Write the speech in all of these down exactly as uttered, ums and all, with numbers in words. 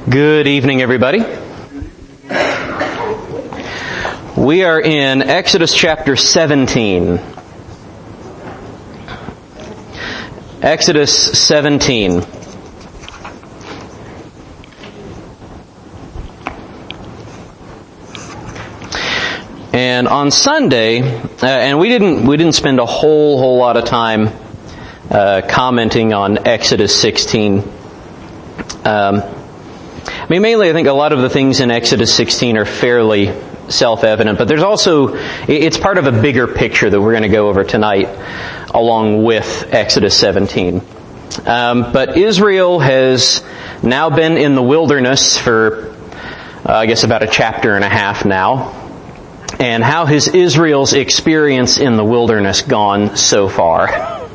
Good evening, everybody. We are in Exodus chapter seventeen. Exodus seventeen. And on Sunday, uh, and we didn't we didn't spend a whole whole lot of time uh, commenting on Exodus sixteen. Um, I mean, mainly I think a lot of the things in Exodus sixteen are fairly self-evident, but there's also, it's part of a bigger picture that we're going to go over tonight along with Exodus seventeen. Um, but Israel has now been in the wilderness for, uh, I guess, about a chapter and a half now. And how has Israel's experience in the wilderness gone so far?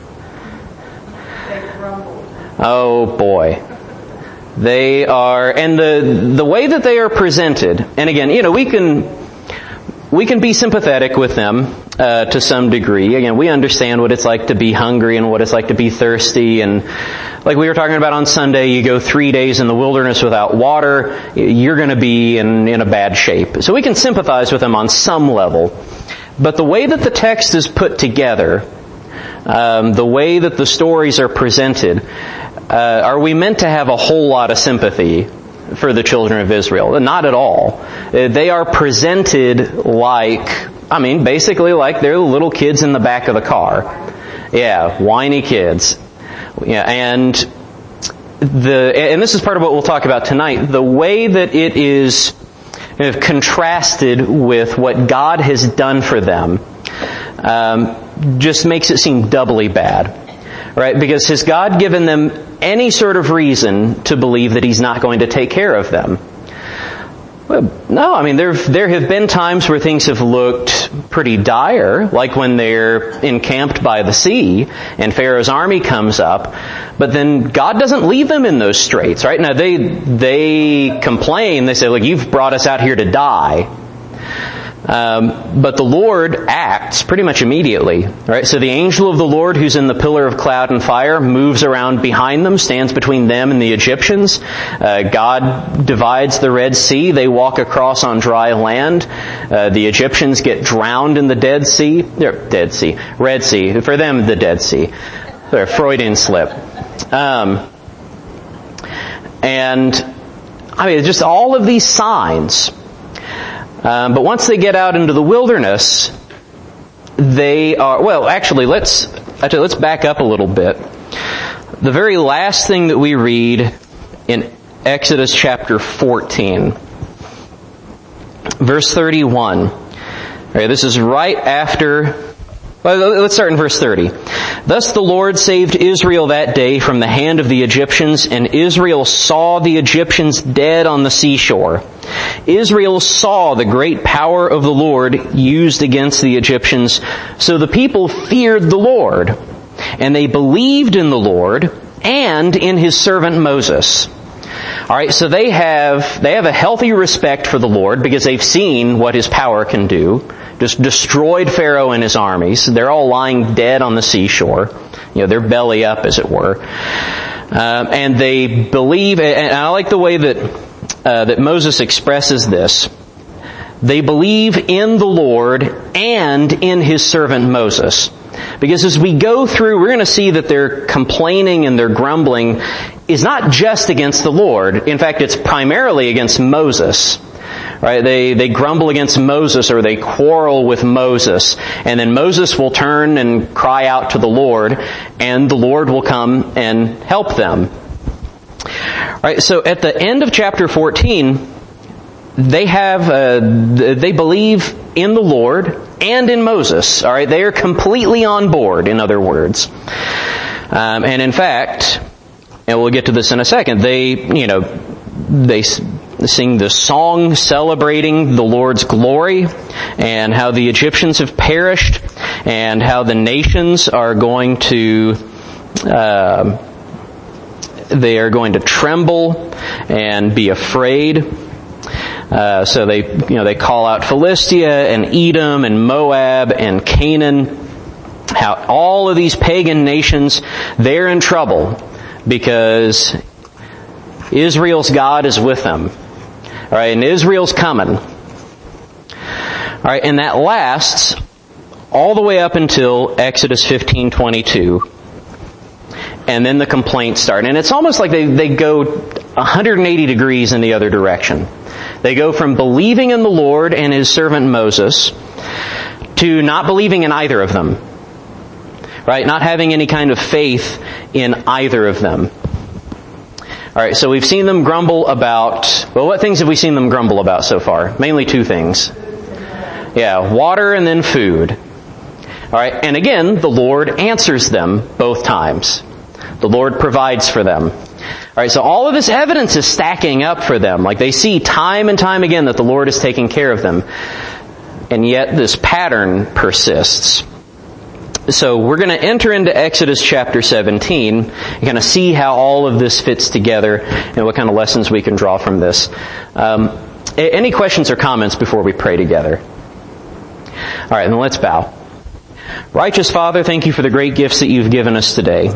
Oh boy. They are, and the the way that they are presented, and again, you know, we can we can be sympathetic with them uh, to some degree. Again, we understand what it's like to be hungry and what it's like to be thirsty, and like we were talking about on Sunday, you go three days in the wilderness without water, you're going to be in in a bad shape. So we can sympathize with them on some level, but the way that the text is put together, um, the way that the stories are presented. Uh, are we meant to have a whole lot of sympathy for the children of Israel? Not at all. Uh, they are presented like, I mean, basically like they're the little kids in the back of the car. Yeah, whiny kids. Yeah, and the and this is part of what we'll talk about tonight. The way that it is kind of contrasted with what God has done for them um, just makes it seem doubly bad. Right? Because has God given them any sort of reason to believe that He's not going to take care of them? Well, no, I mean, there there have been times where things have looked pretty dire, like when they're encamped by the sea and Pharaoh's army comes up, but then God doesn't leave them in those straits, right? Now, they they complain, they say, look, you've brought us out here to die. Um, but the Lord acts pretty much immediately, right? So the angel of the Lord, who's in the pillar of cloud and fire, moves around behind them, stands between them and the Egyptians. Uh, God divides the Red Sea. They walk across on dry land. Uh, the Egyptians get drowned in the Dead Sea. Or, Dead Sea. Red Sea. For them, the Dead Sea. They're Freudian slip. Um, and, I mean, just all of these signs. Um, but once they get out into the wilderness, they are, well, actually, let's, actually, let's back up a little bit. The very last thing that we read in Exodus chapter fourteen, verse thirty-one. Okay, this is right after, well, let's start in verse thirty. Thus the Lord saved Israel that day from the hand of the Egyptians, and Israel saw the Egyptians dead on the seashore. Israel saw the great power of the Lord used against the Egyptians, so the people feared the Lord, and they believed in the Lord and in His servant Moses. Alright, so they have, they have a healthy respect for the Lord because they've seen what His power can do. Just destroyed Pharaoh and his armies. They're all lying dead on the seashore. You know, they're belly up, as it were. Um, and they believe, and I like the way that uh, that Moses expresses this. They believe in the Lord and in His servant Moses. Because as we go through, we're going to see that their complaining and their grumbling is not just against the Lord. In fact, it's primarily against Moses. Right? They, they grumble against Moses, or they quarrel with Moses. And then Moses will turn and cry out to the Lord, and the Lord will come and help them. Right? So at the end of chapter fourteen, they have, uh, they believe in the Lord and in Moses. Alright? They are completely on board, in other words. Um, and in fact, and we'll get to this in a second, they, you know, they sing the song celebrating the Lord's glory and how the Egyptians have perished and how the nations are going to, uh, they are going to tremble and be afraid. Uh, so they, you know, they call out Philistia and Edom and Moab and Canaan. How all of these pagan nations, they're in trouble because Israel's God is with them. All right, and Israel's coming. All right, and that lasts all the way up until Exodus fifteen twenty-two. And then the complaints start. And it's almost like they, they go one hundred eighty degrees in the other direction. They go from believing in the Lord and His servant Moses to not believing in either of them. Right? Not having any kind of faith in either of them. Alright, so we've seen them grumble about, well, what things have we seen them grumble about so far? Mainly two things. Yeah, water and then food. Alright, and again, the Lord answers them both times. The Lord provides for them. Alright, so all of this evidence is stacking up for them. Like they see time and time again that the Lord is taking care of them. And yet this pattern persists. So we're going to enter into Exodus chapter seventeen and kind of see how all of this fits together and what kind of lessons we can draw from this. Um, any questions or comments before we pray together? All right, then let's bow. Righteous Father, thank you for the great gifts that you've given us today.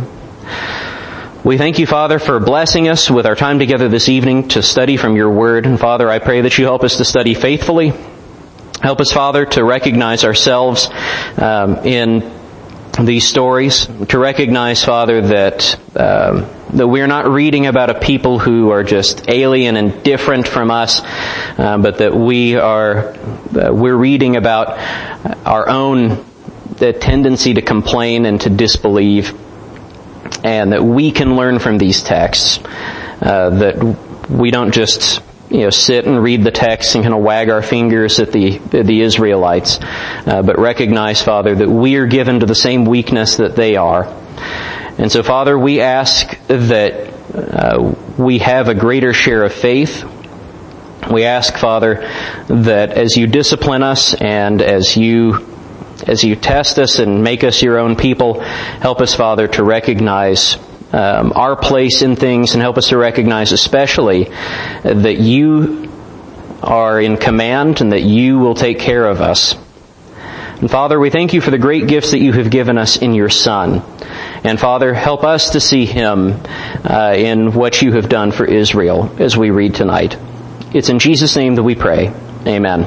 We thank you, Father, for blessing us with our time together this evening to study from your word. And Father, I pray that you help us to study faithfully. Help us, Father, to recognize ourselves um, in these stories, to recognize, Father, that um, that we're not reading about a people who are just alien and different from us, uh, but that we are uh, we're reading about our own the tendency to complain and to disbelieve, and that we can learn from these texts. Uh, that we don't just you know, sit and read the text and kind of wag our fingers at the the Israelites, uh, but recognize, Father, that we are given to the same weakness that they are. And so, Father, we ask that uh, we have a greater share of faith. We ask, Father, that as you discipline us and as you as you test us and make us your own people, help us, Father, to recognize Um, our place in things, and help us to recognize especially that you are in command and that you will take care of us. And Father, we thank you for the great gifts that you have given us in your Son. And Father, help us to see Him uh, in what you have done for Israel as we read tonight. It's in Jesus' name that we pray. Amen.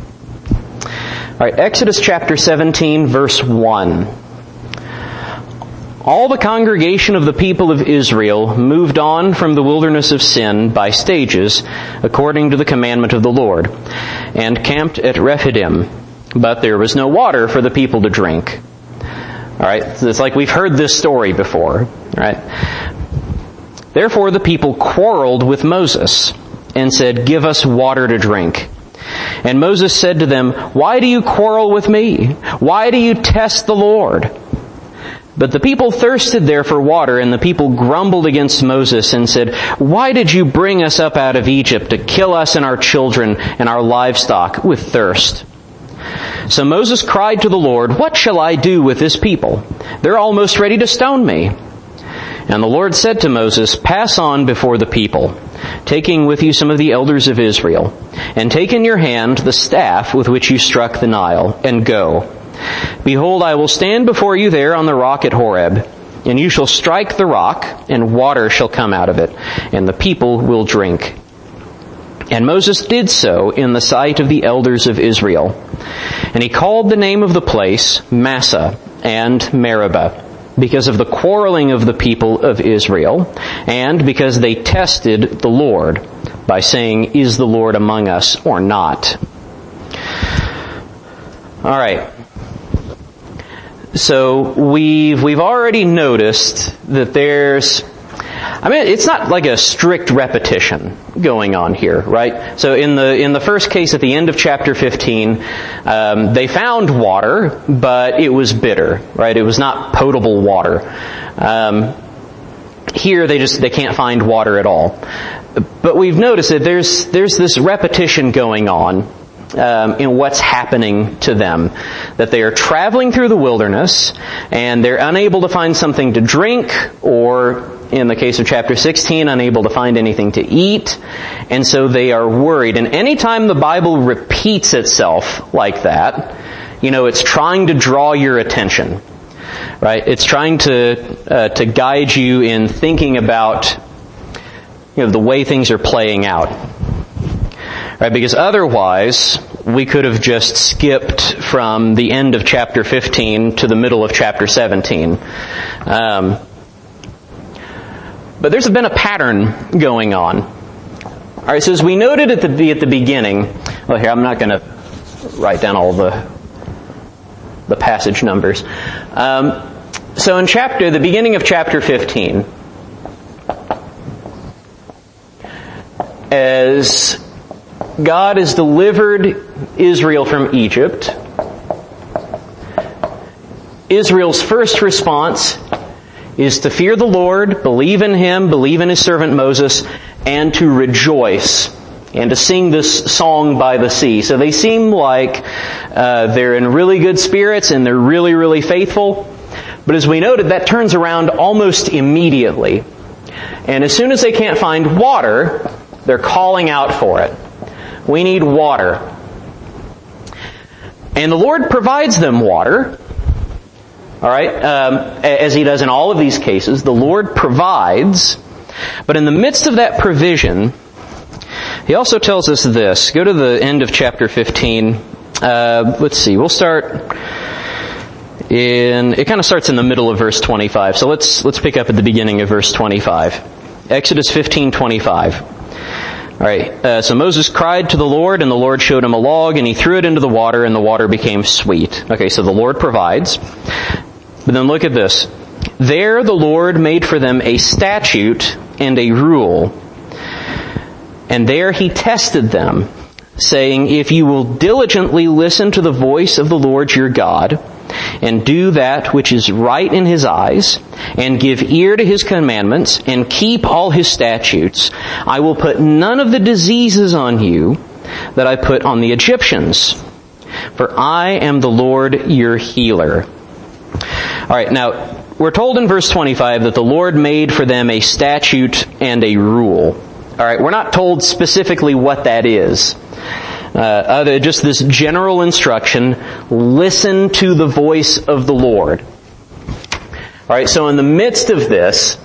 All right, Exodus chapter seventeen, verse one. All the congregation of the people of Israel moved on from the wilderness of Sin by stages, according to the commandment of the Lord, and camped at Rephidim. But there was no water for the people to drink. Alright, so it's like we've heard this story before. Right? Therefore the people quarreled with Moses, and said, "Give us water to drink." And Moses said to them, "Why do you quarrel with me? Why do you test the Lord?" But the people thirsted there for water, and the people grumbled against Moses and said, "Why did you bring us up out of Egypt to kill us and our children and our livestock with thirst?" So Moses cried to the Lord, "What shall I do with this people? They're almost ready to stone me." And the Lord said to Moses, "Pass on before the people, taking with you some of the elders of Israel, and take in your hand the staff with which you struck the Nile, and go. Behold, I will stand before you there on the rock at Horeb, and you shall strike the rock, and water shall come out of it, and the people will drink." And Moses did so in the sight of the elders of Israel. And he called the name of the place Massah and Meribah, because of the quarreling of the people of Israel, and because they tested the Lord by saying, "Is the Lord among us or not?" All right. So we've we've already noticed that there's, I mean, it's not like a strict repetition going on here, right? So in the in the first case at the end of chapter fifteen, um, they found water, but it was bitter, right? It was not potable water. Um, here they just they can't find water at all. But we've noticed that there's there's this repetition going on. Um, in what's happening to them, that they are traveling through the wilderness and they're unable to find something to drink, or in the case of chapter sixteen, unable to find anything to eat, and so they are worried. And anytime the Bible repeats itself like that, you know, it's trying to draw your attention, right? It's trying to uh, to guide you in thinking about you know, the way things are playing out. Right? Because otherwise, we could have just skipped from the end of chapter fifteen to the middle of chapter seventeen. Um, but there's been a pattern going on. All right, so as we noted at the at the beginning, well, here I'm not going to write down all the the passage numbers. Um, so in chapter, the beginning of chapter fifteen, as God has delivered Israel from Egypt, Israel's first response is to fear the Lord, believe in Him, believe in His servant Moses, and to rejoice, and to sing this song by the sea. So they seem like uh, they're in really good spirits and they're really, really faithful. But as we noted, that turns around almost immediately. And as soon as they can't find water, they're calling out for it. We need water. And the Lord provides them water. All right, um, as He does in all of these cases, the Lord provides. But in the midst of that provision, He also tells us this. Go to the end of chapter fifteen. Uh, let's see, we'll start in, it kind of starts in the middle of verse twenty-five. So let's, let's pick up at the beginning of verse twenty-five. Exodus fifteen twenty-five. Alright, uh, so Moses cried to the Lord, and the Lord showed him a log, and he threw it into the water, and the water became sweet. Okay, so the Lord provides. But then look at this. There the Lord made for them a statute and a rule. And there He tested them, saying, if you will diligently listen to the voice of the Lord your God, and do that which is right in His eyes, and give ear to His commandments, and keep all His statutes, I will put none of the diseases on you that I put on the Egyptians. For I am the Lord your healer. Alright, now, we're told in verse twenty-five that the Lord made for them a statute and a rule. Alright, we're not told specifically what that is. Uh, other, just this general instruction, listen to the voice of the Lord. Alright, so in the midst of this,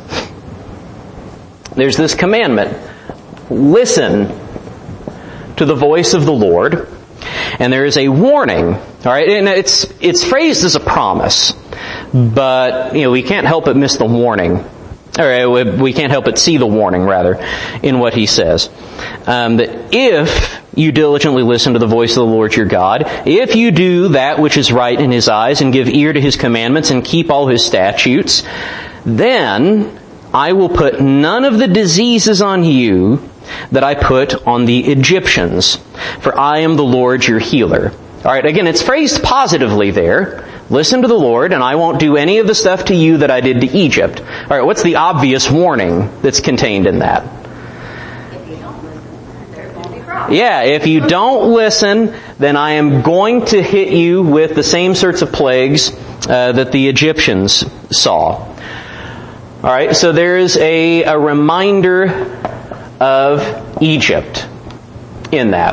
there's this commandment. Listen to the voice of the Lord. And there is a warning. Alright, and it's, it's phrased as a promise. But, you know, we can't help but miss the warning. Or we can't help but see the warning, rather, in what He says. Um, that if you diligently listen to the voice of the Lord your God, if you do that which is right in His eyes and give ear to His commandments and keep all His statutes, then I will put none of the diseases on you that I put on the Egyptians, for I am the Lord your healer. Alright, again, it's phrased positively there. Listen to the Lord, and I won't do any of the stuff to you that I did to Egypt. Alright, what's the obvious warning that's contained in that? If you don't listen, there's going to be problems. Yeah, if you don't listen, then I am going to hit you with the same sorts of plagues uh, that the Egyptians saw. Alright, so there is a, a reminder of Egypt in that.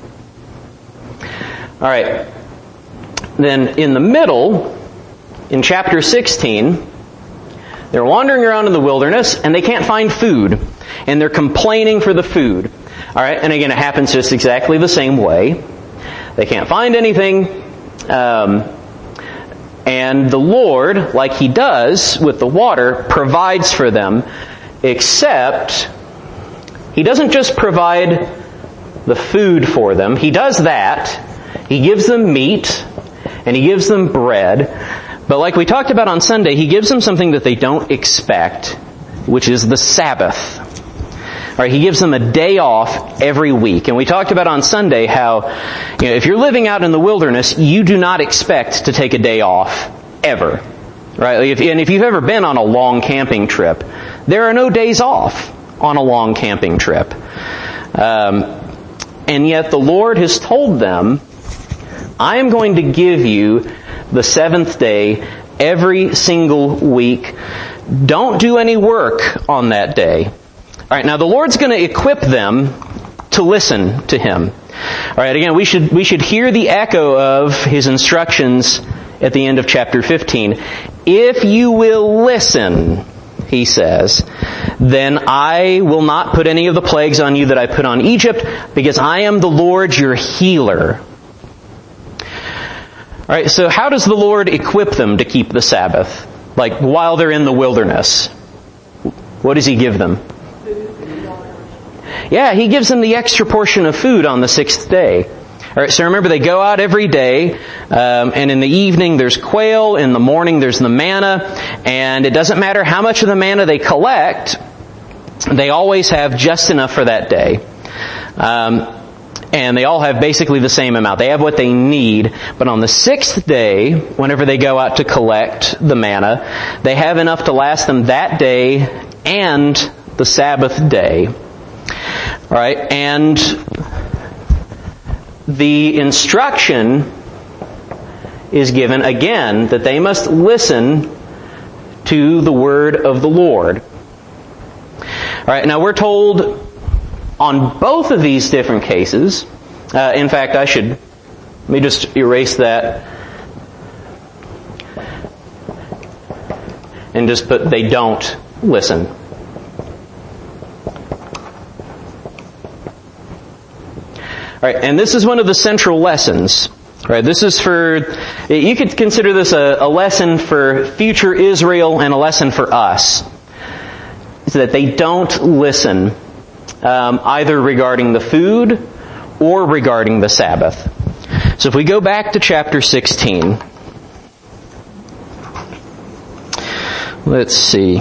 Alright, then in the middle, in chapter sixteen, they're wandering around in the wilderness and they can't find food. And they're complaining for the food. Alright, and again it happens just exactly the same way. They can't find anything. Um, and the Lord, like He does with the water, provides for them. Except, He doesn't just provide the food for them. He does that. He gives them meat. And He gives them bread. But like we talked about on Sunday, He gives them something that they don't expect, which is the Sabbath. Alright, He gives them a day off every week. And we talked about on Sunday how, you know, if you're living out in the wilderness, you do not expect to take a day off, ever. Right? If, and if you've ever been on a long camping trip, there are no days off on a long camping trip. Um, and yet the Lord has told them, I am going to give you the seventh day every single week. Don't do any work on that day. Alright, now the Lord's going to equip them to listen to Him. Alright, again, we should, we should hear the echo of His instructions at the end of chapter fifteen. If you will listen he says, then I will not put any of the plagues on you that I put on Egypt, because I am the Lord your healer. Alright, so how does the Lord equip them to keep the Sabbath? Like, while they're in the wilderness. What does He give them? Yeah, He gives them the extra portion of food on the sixth day. Alright, so remember, they go out every day, um, and in the evening there's quail, in the morning there's the manna, and it doesn't matter how much of the manna they collect, they always have just enough for that day. Um, and they all have basically the same amount. They have what they need, but on the sixth day, whenever they go out to collect the manna, they have enough to last them that day and the Sabbath day. Alright, and the instruction is given again that they must listen to the word of the Lord. Alright, now we're told on both of these different cases, uh, in fact I should, let me just erase that and just put they don't listen. Alright, and this is one of the central lessons. Right, this is for, you could consider this a, a lesson for future Israel and a lesson for us. Is that they don't listen, um, either regarding the food or regarding the Sabbath. So if we go back to chapter sixteen, let's see.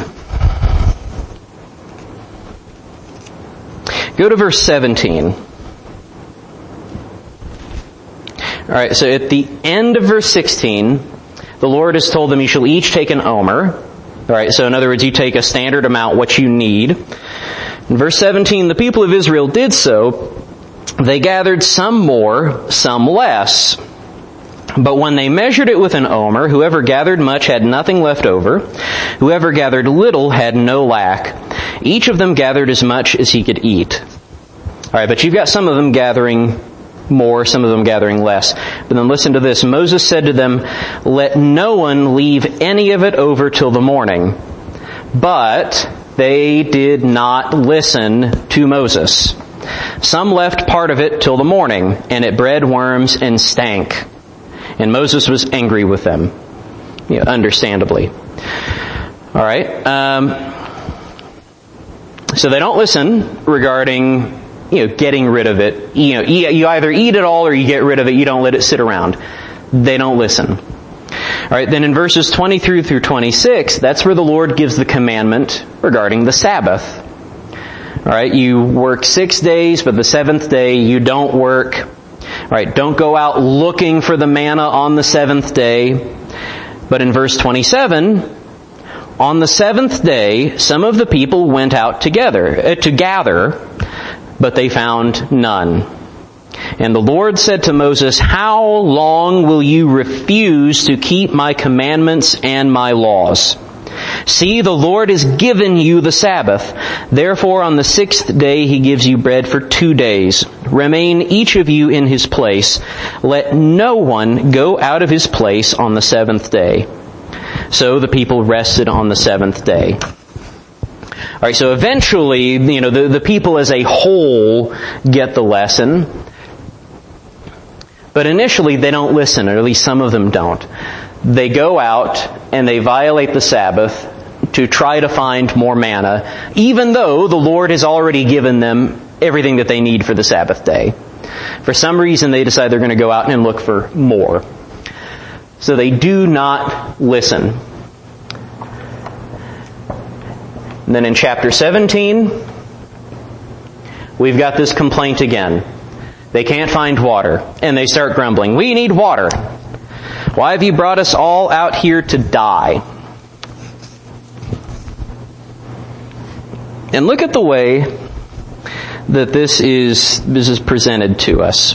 Go to verse seventeen. Alright, so at the end of verse sixteen, the Lord has told them you shall each take an omer. Alright, so in other words, you take a standard amount, what you need. In verse seventeen, the people of Israel did so. They gathered some more, some less. But when they measured it with an omer, whoever gathered much had nothing left over. Whoever gathered little had no lack. Each of them gathered as much as he could eat. Alright, but you've got some of them gathering more, some of them gathering less. But then listen to this. Moses said to them, let no one leave any of it over till the morning. But they did not listen to Moses. Some left part of it till the morning, and it bred worms and stank. And Moses was angry with them, you know, understandably. Alright, um, so they don't listen regarding you know, getting rid of it. You know, you either eat it all or you get rid of it. You don't let it sit around. They don't listen. Alright, then in verses twenty-three through twenty-six, that's where the Lord gives the commandment regarding the Sabbath. Alright, you work six days, but the seventh day you don't work. Alright, don't go out looking for the manna on the seventh day. But in verse twenty-seven, on the seventh day, some of the people went out together, uh, to gather, but they found none. And the Lord said to Moses, how long will you refuse to keep my commandments and my laws? See, the Lord has given you the Sabbath. Therefore on the sixth day he gives you bread for two days. Remain each of you in his place. Let no one go out of his place on the seventh day. So the people rested on the seventh day. Alright, so eventually, you know, the, the people as a whole get the lesson. But initially they don't listen, or at least some of them don't. They go out and they violate the Sabbath to try to find more manna, even though the Lord has already given them everything that they need for the Sabbath day. For some reason they decide they're going to go out and look for more. So they do not listen. And then in chapter seventeen, we've got this complaint again. They can't find water, and they start grumbling. We need water. Why have you brought us all out here to die? And look at the way that this is, this is presented to us.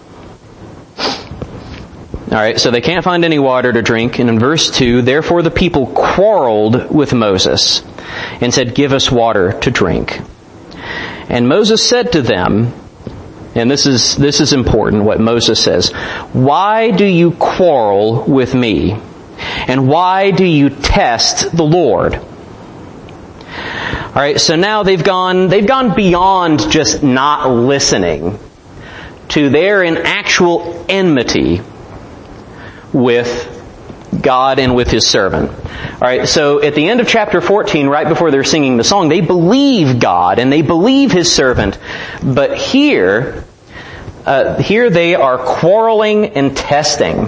Alright, so they can't find any water to drink, and in verse two, therefore the people quarreled with Moses and said, give us water to drink. And Moses said to them, and this is, this is important what Moses says, why do you quarrel with me? And why do you test the Lord? Alright, so now they've gone, they've gone beyond just not listening to they're in actual enmity with God and with His servant. Alright, so at the end of chapter fourteen, right before they're singing the song, they believe God and they believe His servant. But here, uh, here they are quarreling and testing.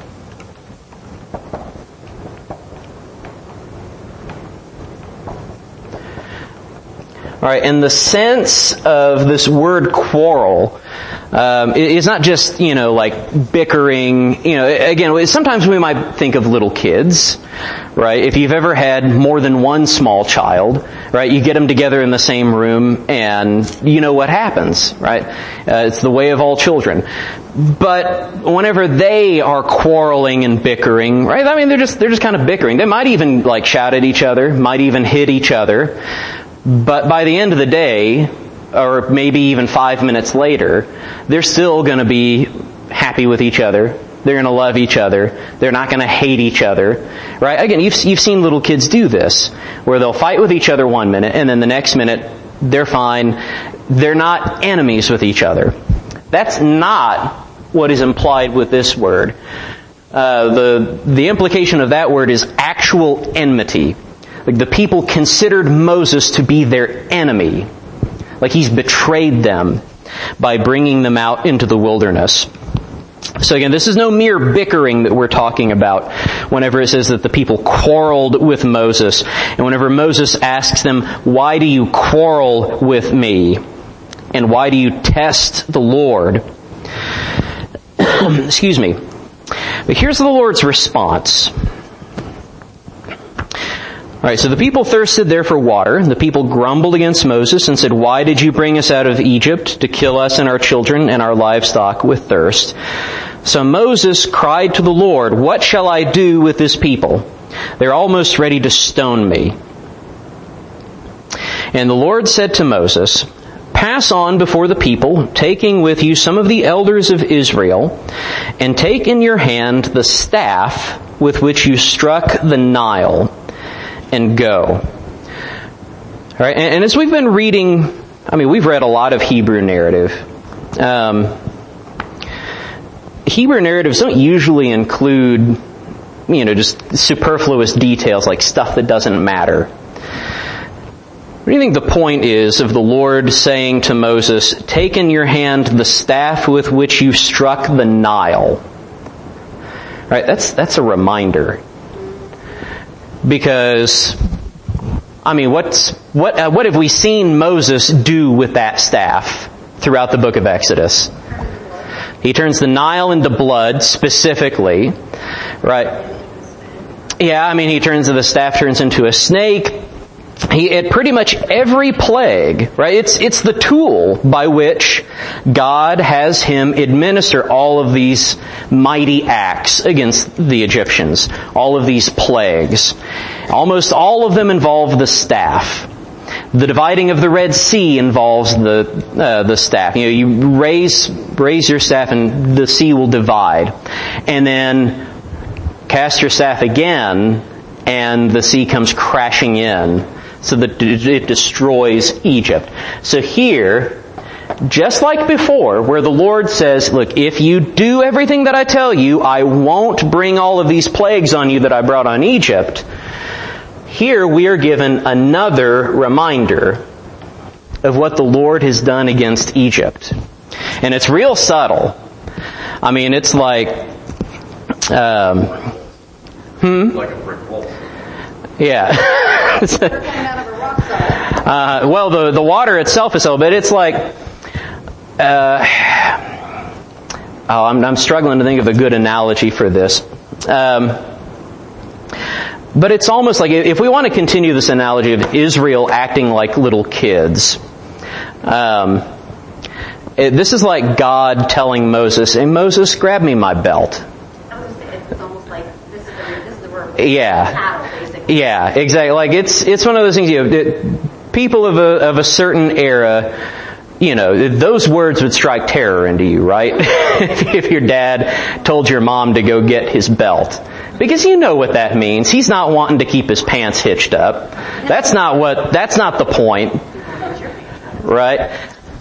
Alright, and the sense of this word quarrel Um, it's not just, you know, like bickering, you know, again, sometimes we might think of little kids, right? If you've ever had more than one small child, right, you get them together in the same room and you know what happens, right? Uh, it's the way of all children. But whenever they are quarreling and bickering, right, I mean, they're just, they're just kind of bickering. They might even like shout at each other, might even hit each other. But by the end of the day, or maybe even five minutes later, they're still going to be happy with each other. They're going to love each other. They're not going to hate each other. Right? Again, you've, you've seen little kids do this, where they'll fight with each other one minute, and then the next minute, they're fine. They're not enemies with each other. That's not what is implied with this word. Uh, the, the implication of that word is actual enmity. Like the people considered Moses to be their enemy. Like he's betrayed them by bringing them out into the wilderness. So again, this is no mere bickering that we're talking about whenever it says that the people quarreled with Moses. And whenever Moses asks them, why do you quarrel with me? And why do you test the Lord? Excuse me. But here's the Lord's response. Alright, so the people thirsted there for water. The people grumbled against Moses and said, why did you bring us out of Egypt to kill us and our children and our livestock with thirst? So Moses cried to the Lord, what shall I do with this people? They're almost ready to stone me. And the Lord said to Moses, pass on before the people, taking with you some of the elders of Israel, and take in your hand the staff with which you struck the Nile, and go. All right, and, and as we've been reading, I mean, we've read a lot of Hebrew narrative. Um, Hebrew narratives don't usually include, you know, just superfluous details like stuff that doesn't matter. What do you think the point is of the Lord saying to Moses, take in your hand the staff with which you struck the Nile? All right, that's that's a reminder. Because, I mean, what's, what, uh, what have we seen Moses do with that staff throughout the book of Exodus? He turns the Nile into blood, specifically, right? Yeah, I mean, he turns, the staff turns into a snake. He, at pretty much every plague, right? It's, it's the tool by which God has him administer all of these mighty acts against the Egyptians. All of these plagues. Almost all of them involve the staff. The dividing of the Red Sea involves the, uh, the staff. You know, you raise, raise your staff and the sea will divide. And then cast your staff again and the sea comes crashing in. So that it destroys Egypt. So here, just like before, where the Lord says, look, if you do everything that I tell you, I won't bring all of these plagues on you that I brought on Egypt. Here we are given another reminder of what the Lord has done against Egypt. And it's real subtle. I mean, it's like, um, hmm? Like a brick wall. Yeah. uh, well, the, the water itself is so, but it's like, uh, oh, I'm, I'm struggling to think of a good analogy for this. Um, but it's almost like, if we want to continue this analogy of Israel acting like little kids, um, it, this is like God telling Moses, hey Moses, grab me my belt. It's almost like this is the, this is the word. Yeah. Cattle, basically. Yeah, exactly. Like it's it's one of those things. You know, it, people of a of a certain era, you know, those words would strike terror into you, right? if, if your dad told your mom to go get his belt, Because you know what that means. He's not wanting to keep his pants hitched up. That's not what, that's not the point. Right?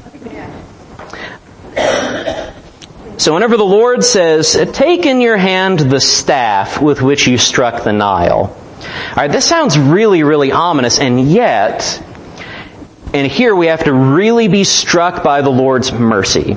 So whenever the Lord says, take in your hand the staff with which you struck the Nile. Alright, this sounds really, really ominous, and yet, and here we have to really be struck by the Lord's mercy.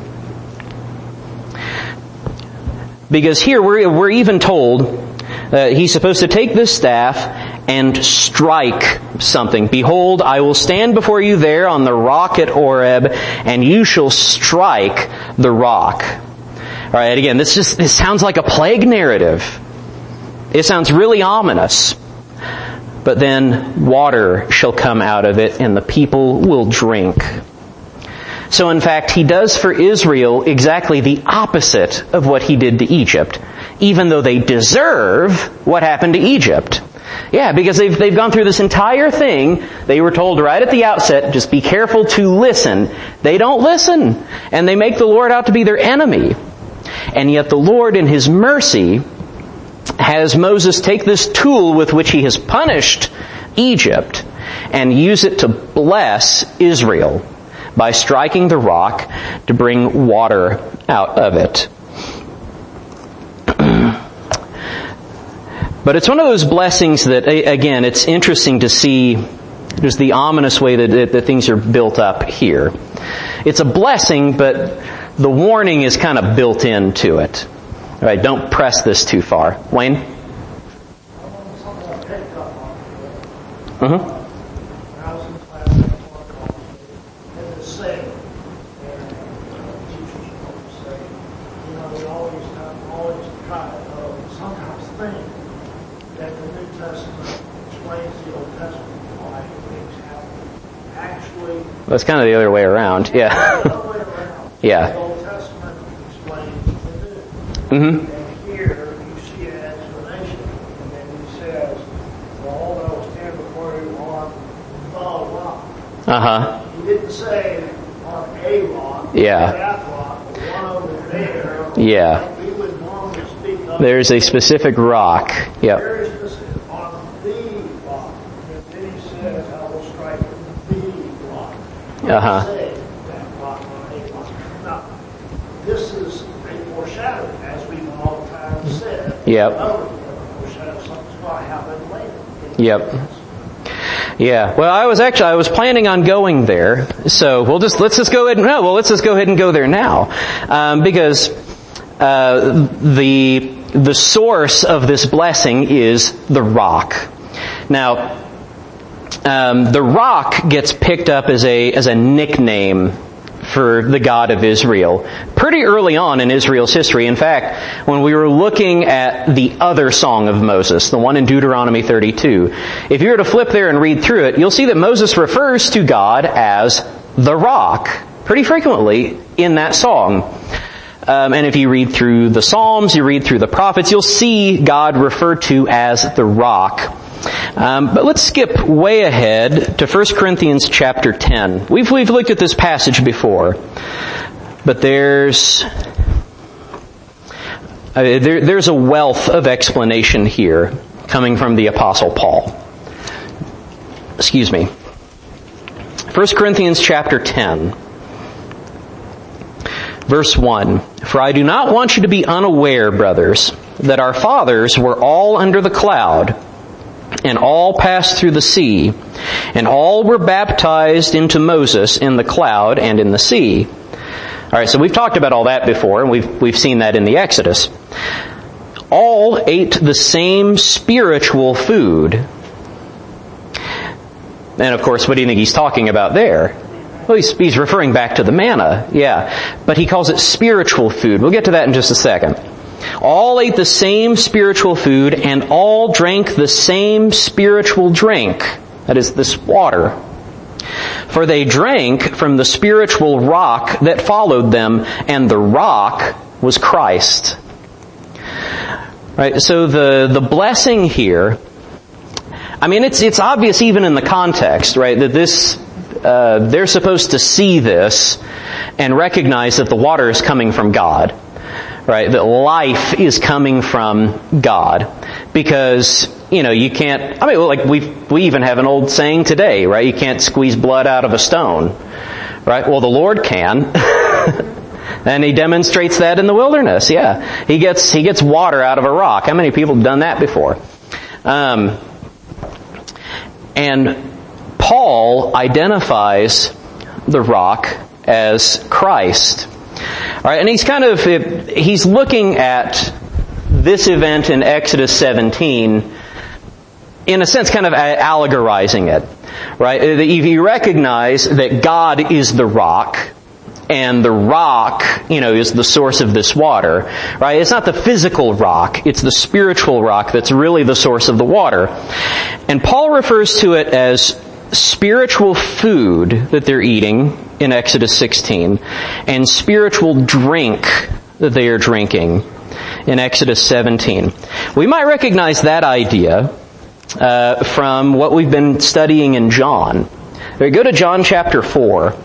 Because here we're, we're even told that he's supposed to take this staff and strike something. Behold, I will stand before you there on the rock at Horeb, and you shall strike the rock. Alright, again, this just, this sounds like a plague narrative. It sounds really ominous. But then water shall come out of it, and the people will drink. So in fact, he does for Israel exactly the opposite of what he did to Egypt, even though they deserve what happened to Egypt. Yeah, because they've, they've gone through this entire thing. They were told right at the outset, just be careful to listen. They don't listen, and they make the Lord out to be their enemy. And yet the Lord in His mercy has Moses take this tool with which he has punished Egypt and use it to bless Israel by striking the rock to bring water out of it. But it's one of those blessings that, again, it's interesting to see just the ominous way that, that things are built up here. It's a blessing, but the warning is kind of built into it. All right, don't press this too far. Wayne? Uh-huh. That's kind of the other way around. Yeah. Yeah. The Old Testament explains the New. Mm-hmm. And here you see an explanation, and then he says, "For all that will stand before you on the rock." Uh huh. He didn't say on a rock. Yeah. That rock, but one over there. Yeah. We would normally speak of. There's a specific rock. Yep. Very specific on the rock. And then he says, "I will strike the rock." Uh huh. This is a foreshadowing, as we've all the time said. Yep. Foreshadow something's going to happen later. Yep. Yeah. Well, I was actually I was planning on going there, so we'll just let's just go ahead and no, well let's just go ahead and go there now, um, because uh, the the source of this blessing is the rock. Now, um, the rock gets picked up as a as a nickname for the God of Israel pretty early on in Israel's history. In fact, when we were looking at the other song of Moses, the one in Deuteronomy thirty-two, if you were to flip there and read through it, you'll see that Moses refers to God as the rock pretty frequently in that song. Um, and if you read through the Psalms, you read through the prophets, you'll see God referred to as the rock. Um, but let's skip way ahead to First Corinthians chapter ten. We've we've looked at this passage before, but there's uh, there, there's a wealth of explanation here coming from the Apostle Paul. Excuse me. First Corinthians chapter ten, verse one. For I do not want you to be unaware, brothers, that our fathers were all under the cloud, and all passed through the sea, and all were baptized into Moses in the cloud and in the sea. Alright, so we've talked about all that before, and we've we've seen that in the Exodus. All ate the same spiritual food. And of course, what do you think he's talking about there? Well, he's, he's referring back to the manna, yeah. But he calls it spiritual food. We'll get to that in just a second. All ate the same spiritual food, and all drank the same spiritual drink. That is, this water. For they drank from the spiritual rock that followed them, and the rock was Christ. Right, so the, the blessing here, I mean, it's, it's obvious even in the context, right, that this, uh, they're supposed to see this and recognize that the water is coming from God. right? That life is coming from God. Because, you know, you can't, I mean, like we we even have an old saying today, right? You can't squeeze blood out of a stone, right? Well, the Lord can. And He demonstrates that in the wilderness, yeah. He gets, He gets water out of a rock. How many people have done that before? Um, and Paul identifies the rock as Christ. All right, and he's kind of, he's looking at this event in Exodus seventeen, in a sense kind of allegorizing it. Right? If you recognize that God is the rock, and the rock, you know, is the source of this water, right? It's not the physical rock, it's the spiritual rock that's really the source of the water. And Paul refers to it as spiritual food that they're eating in Exodus sixteen, and spiritual drink that they are drinking in Exodus seventeen. We might recognize that idea uh, from what we've been studying in John. Right, go to John chapter four.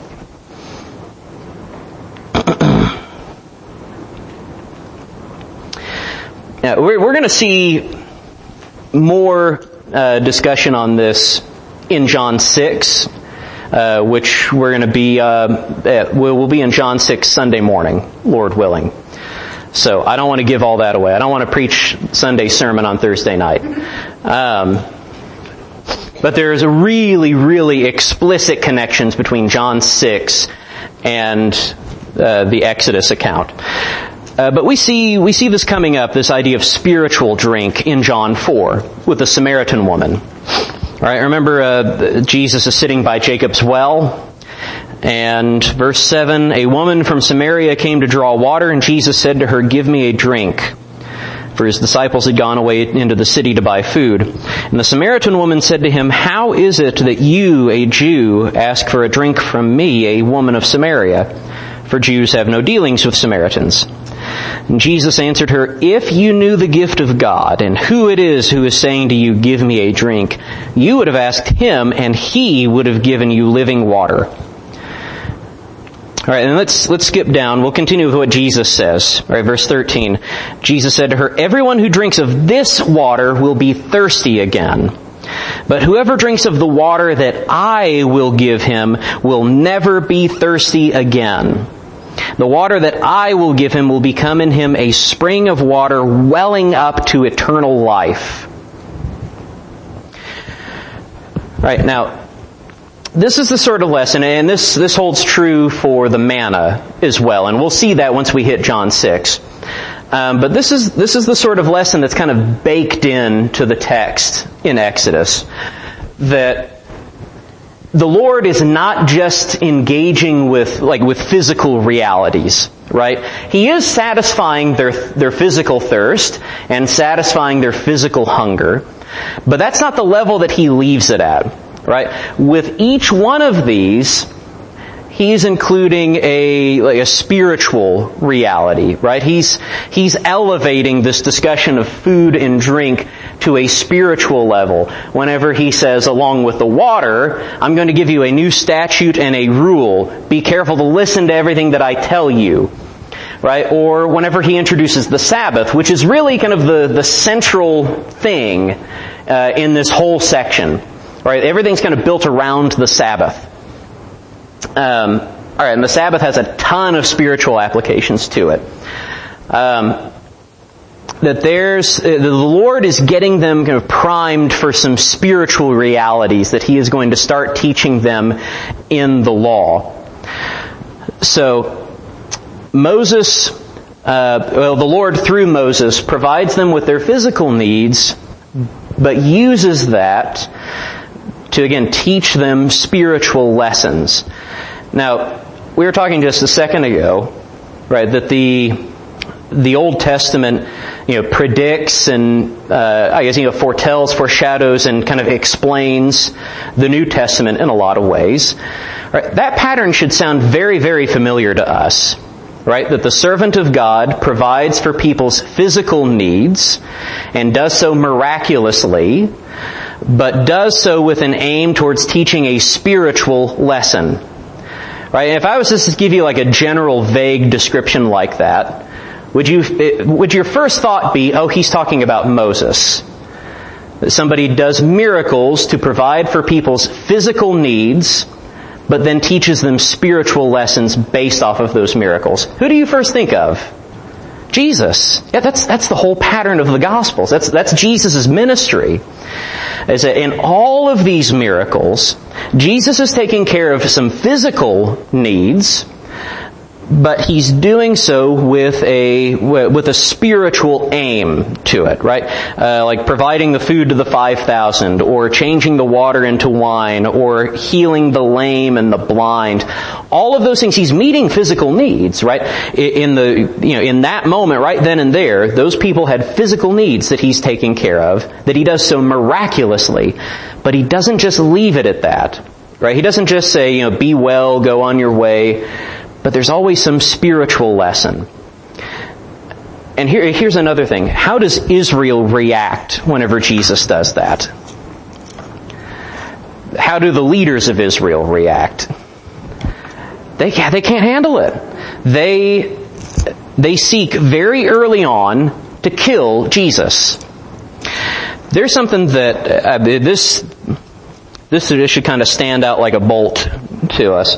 Now, we're, we're going to see more uh, discussion on this in John six, uh, which we're going to be, uh, at, we'll, we'll be in John six Sunday morning, Lord willing. So I don't want to give all that away. I don't want to preach Sunday sermon on Thursday night. Um, but there's a really, really explicit connections between John six and uh, the Exodus account. Uh, but we see we see this coming up, this idea of spiritual drink in John four with the Samaritan woman. All right, remember uh, Jesus is sitting by Jacob's well, and verse seven, a woman from Samaria came to draw water, and Jesus said to her, "Give me a drink." For his disciples had gone away into the city to buy food. And the Samaritan woman said to him, "How is it that you, a Jew, ask for a drink from me, a woman of Samaria? For Jews have no dealings with Samaritans." And Jesus answered her, "If you knew the gift of God and who it is who is saying to you, 'Give me a drink,' you would have asked him, and he would have given you living water." All right, and let's let's skip down. We'll continue with what Jesus says. All right, verse thirteen. Jesus said to her, "Everyone who drinks of this water will be thirsty again. But whoever drinks of the water that I will give him will never be thirsty again. The water that I will give him will become in him a spring of water welling up to eternal life." Right, now, this is the sort of lesson, and this, this holds true for the manna as well, and we'll see that once we hit John six. Um, but this is, this is the sort of lesson that's kind of baked into the text in Exodus, that the Lord is not just engaging with, like, with physical realities, right? He is satisfying their, their physical thirst and satisfying their physical hunger, but that's not the level that He leaves it at, right? With each one of these, He's including a, like a spiritual reality, right? He's, he's elevating this discussion of food and drink to a spiritual level. Whenever He says, along with the water, I'm going to give you a new statute and a rule. Be careful to listen to everything that I tell you. Right? Or whenever He introduces the Sabbath, which is really kind of the, the central thing, uh, in this whole section. Right? Everything's kind of built around the Sabbath. Um, all right, and the Sabbath has a ton of spiritual applications to it. Um, that there's uh, the Lord is getting them kind of primed for some spiritual realities that He is going to start teaching them in the law. So Moses, uh, well, the Lord through Moses provides them with their physical needs, but uses that to again teach them spiritual lessons. Now, we were talking just a second ago, right, that the the Old Testament, you know, predicts and uh, I guess you know foretells, foreshadows, and kind of explains the New Testament in a lot of ways. Right? That pattern should sound very, very familiar to us, right? That the servant of God provides for people's physical needs and does so miraculously, but does so with an aim towards teaching a spiritual lesson. Right? And if I was just to give you like a general vague description like that, would you, would your first thought be, oh, he's talking about Moses? That somebody does miracles to provide for people's physical needs, but then teaches them spiritual lessons based off of those miracles. Who do you first think of? Jesus. Yeah, that's, that's the whole pattern of the Gospels. That's, that's Jesus' ministry. Is that in all of these miracles, Jesus is taking care of some physical needs, but he's doing so with a with a spiritual aim to it, right? Uh, like providing the food to the five thousand, or changing the water into wine, or healing the lame and the blind. All of those things, he's meeting physical needs, right? In the you know in that moment, right then and there, those people had physical needs that he's taking care of. That he does so miraculously, but he doesn't just leave it at that, right? He doesn't just say, you know, be well, go on your way. But there's always some spiritual lesson. And here, here's another thing. How does Israel react whenever Jesus does that? How do the leaders of Israel react? They, they can't handle it. They, they seek very early on to kill Jesus. There's something that, uh, this, this should kind of stand out like a bolt to us.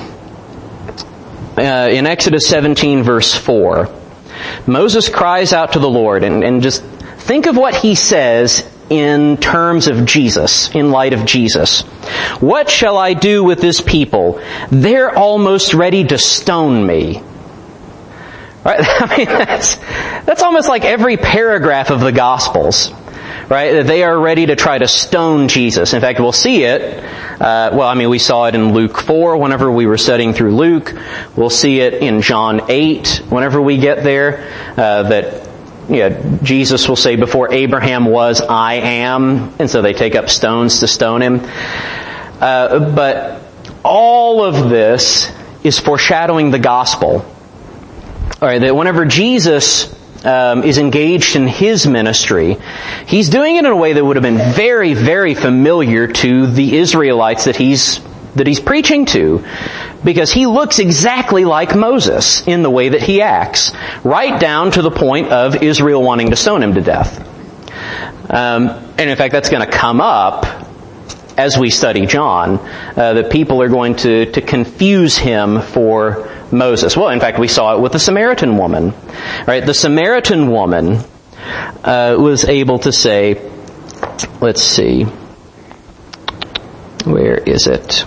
Uh, in Exodus seventeen verse four, Moses cries out to the Lord, and, and just think of what he says in terms of Jesus, in light of Jesus. What shall I do with this people? They're almost ready to stone me. Right? I mean, that's, that's almost like every paragraph of the Gospels. Right? They are ready to try to stone Jesus. In fact, we'll see it. Uh, well, I mean, we saw it in Luke four whenever we were studying through Luke. We'll see it in John eight whenever we get there. Uh, that, you know, Jesus will say, before Abraham was, I am. And so they take up stones to stone him. Uh, but all of this is foreshadowing the gospel. All right, that whenever Jesus Um, is engaged in his ministry, he's doing it in a way that would have been very, very familiar to the Israelites that he's that he's preaching to, because he looks exactly like Moses in the way that he acts, right down to the point of Israel wanting to stone him to death. Um, and in fact, that's going to come up as we study John, uh, that people are going to to confuse him for Moses. Well, in fact, we saw it with the Samaritan woman. Right? The Samaritan woman uh, was able to say, let's see, where is it?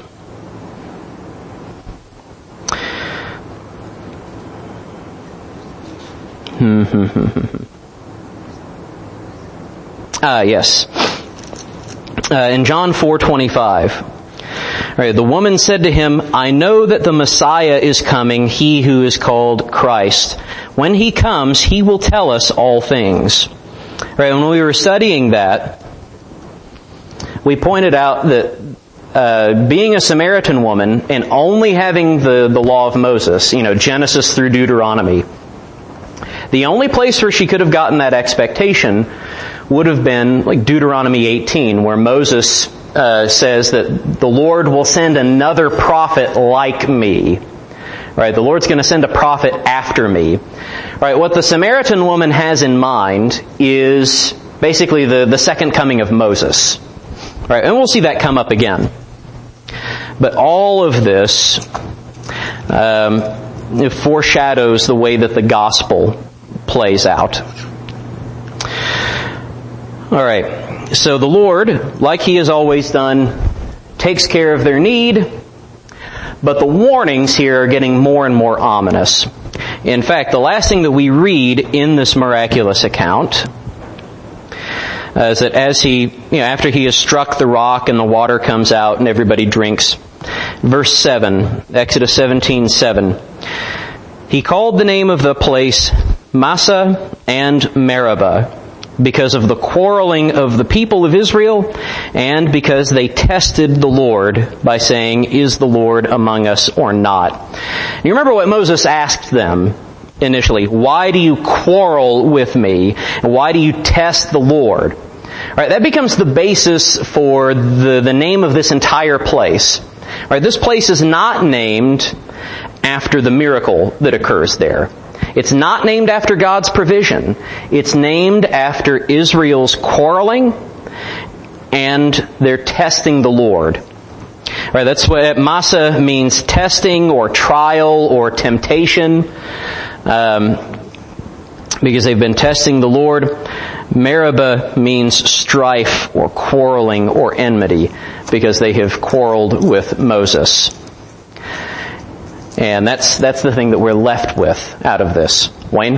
Ah, yes. Uh, in John four twenty-five. Right, the woman said to him, I know that the Messiah is coming, he who is called Christ. When he comes, he will tell us all things. Right, when we were studying that, we pointed out that uh, being a Samaritan woman and only having the, the law of Moses, you know, Genesis through Deuteronomy, the only place where she could have gotten that expectation would have been like Deuteronomy eighteen, where Moses Uh, says that the Lord will send another prophet like me. Right? The Lord's going to send a prophet after me. Right? What the Samaritan woman has in mind is basically the, the second coming of Moses. Right? And we'll see that come up again. But all of this um, it foreshadows the way that the gospel plays out. All right. So the Lord, like he has always done, takes care of their need, but the warnings here are getting more and more ominous. In fact, the last thing that we read in this miraculous account uh, is that as he, you know, after he has struck the rock and the water comes out and everybody drinks. Verse seven, Exodus seventeen seven. He called the name of the place Massah and Meribah, because of the quarreling of the people of Israel, and because they tested the Lord by saying, is the Lord among us or not? You remember what Moses asked them initially. Why do you quarrel with me? And why do you test the Lord? All right, that becomes the basis for the, the name of this entire place. All right, this place is not named after the miracle that occurs there. It's not named after God's provision. It's named after Israel's quarreling and their testing the Lord. Right, that's what Massah means, testing or trial or temptation, um, because they've been testing the Lord. Meribah means strife or quarreling or enmity, because they have quarreled with Moses. And that's that's the thing that we're left with out of this. Wayne?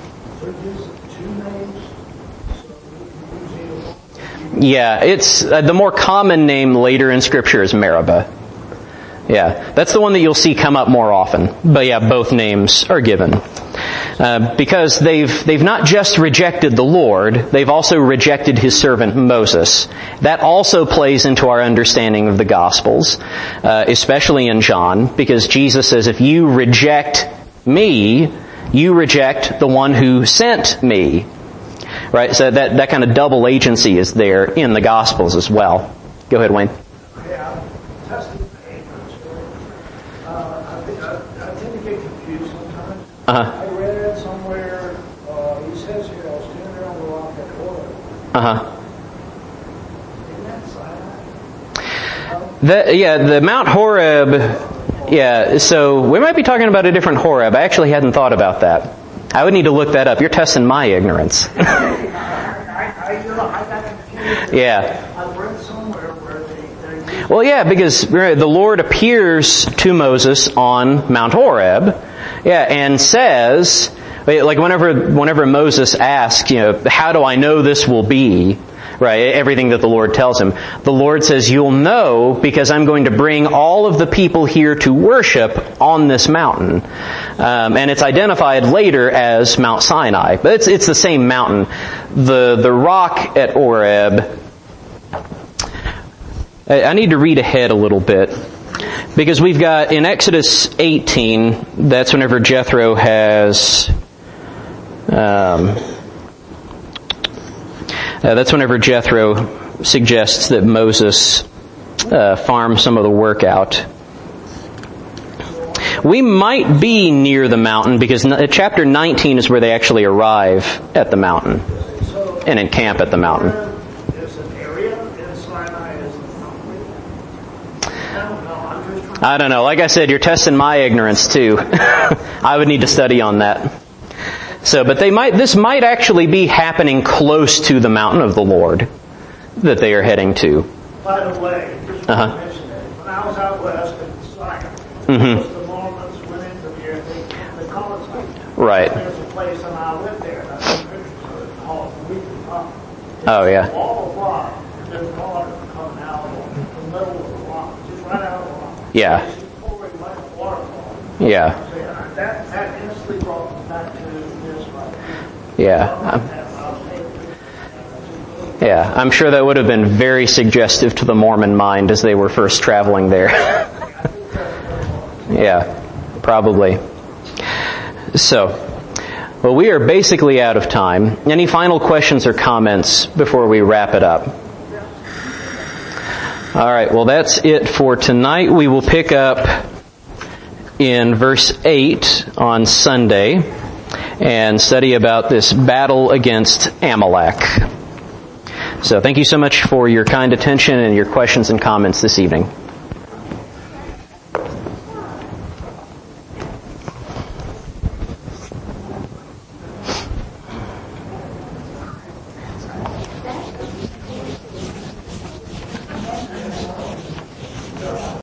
Yeah, it's uh, the more common name later in Scripture is Meribah. Yeah, that's the one that you'll see come up more often. But yeah, both names are given. Uh, because they've they've not just rejected the Lord, they've also rejected His servant Moses. That also plays into our understanding of the Gospels, uh, especially in John, because Jesus says, if you reject me, you reject the one who sent me. Right? So that, that kind of double agency is there in the Gospels as well. Go ahead, Wayne. Yeah, testing papers. Uh, I, think I, I tend to get confused sometimes. Uh-huh. I read somewhere, uh, he says here, I was standing there on the rock at Horeb. Uh-huh. Isn't that Sinai? The, yeah, the Mount Horeb, yeah, so we might be talking about a different Horeb. I actually hadn't thought about that. I would need to look that up. You're testing my ignorance. I, I, you know, I got confused. Yeah. I read somewhere where they, they're using. Well, yeah, because the Lord appears to Moses on Mount Horeb, yeah, and says, like whenever, whenever Moses asks, you know, how do I know this will be? Right, everything that the Lord tells him. The Lord says, you'll know because I'm going to bring all of the people here to worship on this mountain. Um, and it's identified later as Mount Sinai. But it's, it's the same mountain. The, the rock at Horeb, I, I need to read ahead a little bit. Because we've got, in Exodus eighteen, that's whenever Jethro has, um, Uh, that's whenever Jethro suggests that Moses uh, farm some of the work out. We might be near the mountain because n- chapter nineteen is where they actually arrive at the mountain and encamp at the mountain. Is an area in Sinai is the mountain? I don't know. I'm just trying. I don't know. Like I said, you're testing my ignorance too. I would need to study on that. So, but they might, this might actually be happening close to the mountain of the Lord that they are heading to. By the way, just Uh-huh. want to mention that when I was out west in Sinai, Mm-hmm. the Mormons went into there, they, they call it like, Right. there's a place and I lived there, and I took pictures of it called Weeping Rock. Oh, yeah. All of rock, there's water coming out of the middle of the rock, just right out of the rock. Yeah. It's pouring like a waterfall. Yeah. And that, that instantly brought me back to this right here. Yeah. Um, Yeah, I'm sure that would have been very suggestive to the Mormon mind as they were first traveling there. Yeah, probably. So, well, we are basically out of time. Any final questions or comments before we wrap it up? All right, well, that's it for tonight. We will pick up in verse eight on Sunday and study about this battle against Amalek. So thank you so much for your kind attention and your questions and comments this evening.